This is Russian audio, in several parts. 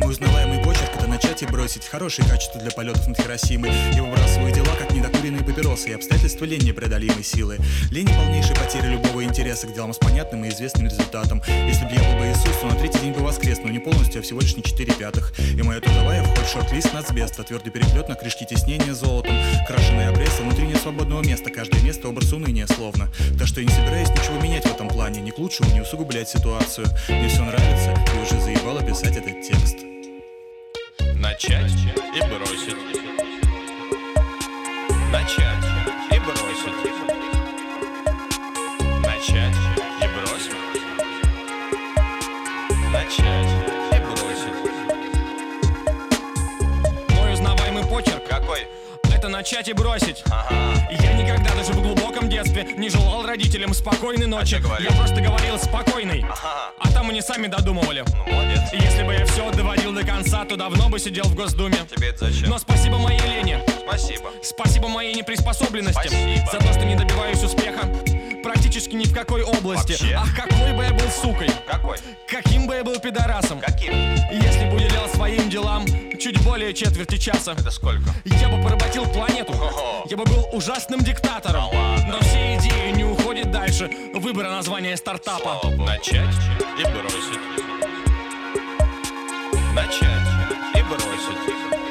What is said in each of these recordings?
Мой узнаваемый почерк — это начать и бросить. Хорошие качества для полетов над Хиросимой. Я выбрасываю дела, как недокуренные папиросы, и обстоятельства лень непреодолимой силы. Лень — полнейшей потери любого интереса к делам с понятным и известным результатом. Если б я был бы Иисус, то на третий день бы воскрес, но не полностью, а всего лишь не 4/5. И моя трудовая входит в шорт-лист нацбеста. Твердый переплет на крышке теснения золотом. Крашеный обрез, а внутри нет свободного места. Каждое место — образ уныния словно. Так что я не собираюсь ничего менять в этом плане. Ни к лучшему, не усугублять ситуацию. Мне все нравится, и уже заебало писать этот текст. Начать и бросить. Начать и бросить. Начать и бросить. Начать и бросить. Мой узнаваемый почерк Какой? это начать и бросить. Ага. Я никогда, даже в глубоком детстве, не желал родителям спокойной ночи. А что говорил? Я просто говорил спокойной. Ага. А там они сами додумывали. Ну, молодец. И если бы я все доводил до конца, то давно бы сидел в Госдуме. Тебе это зачем? Но спасибо моей лени, Спасибо. спасибо моей неприспособленности, Спасибо. за то, что не добиваюсь успеха практически ни в какой области. Вообще? Ах, какой бы я был сукой, Какой? каким бы я был пидорасом, Каким? если бы уделял своим делам чуть более четверти часа. Это сколько? Я бы поработил планету. Ого. Я бы был ужасным диктатором. Да ладно. Но все идеи не уходят дальше выбора названия стартапа. Слава Богу. Начать и бросить. Начать и бросить.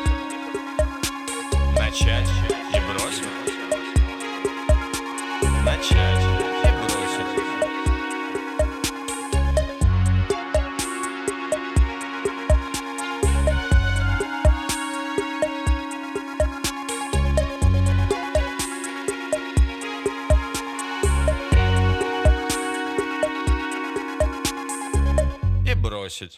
Начать и бросить. Начать и бросить. И бросить.